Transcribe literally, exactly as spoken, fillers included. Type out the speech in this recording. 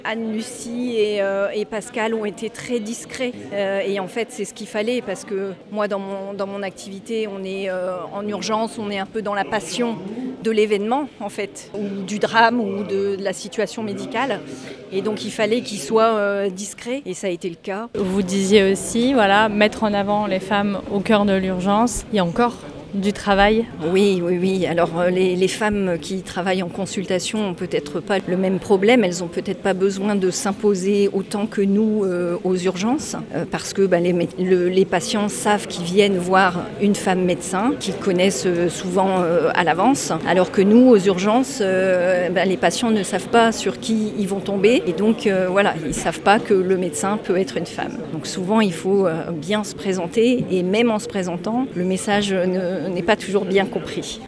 Anne-Lucie et, euh, et Pascal ont été très discrets. Euh, et en fait, c'est ce qu'il fallait parce que moi, dans mon, dans mon activité, on est euh, en urgence, on est un peu dans la passion de l'événement, en fait, ou du drame ou de, de la situation médicale. Et donc, il fallait qu'ils soient euh, discrets et ça a été le cas. Vous disiez aussi, voilà, mettre en avant les femmes au cœur de l'urgence. Il y a encore du travail. Oui, oui, oui. Alors les, les femmes qui travaillent en consultation ont peut-être pas le même problème. Elles ont peut-être pas besoin de s'imposer autant que nous euh, aux urgences, euh, parce que bah, les, le, les patients savent qu'ils viennent voir une femme médecin, qu'ils connaissent euh, souvent euh, à l'avance, alors que nous, aux urgences, euh, bah, les patients ne savent pas sur qui ils vont tomber, et donc euh, voilà, ils savent pas que le médecin peut être une femme. Donc souvent, il faut euh, bien se présenter, et même en se présentant, le message ne n'est pas toujours bien compris.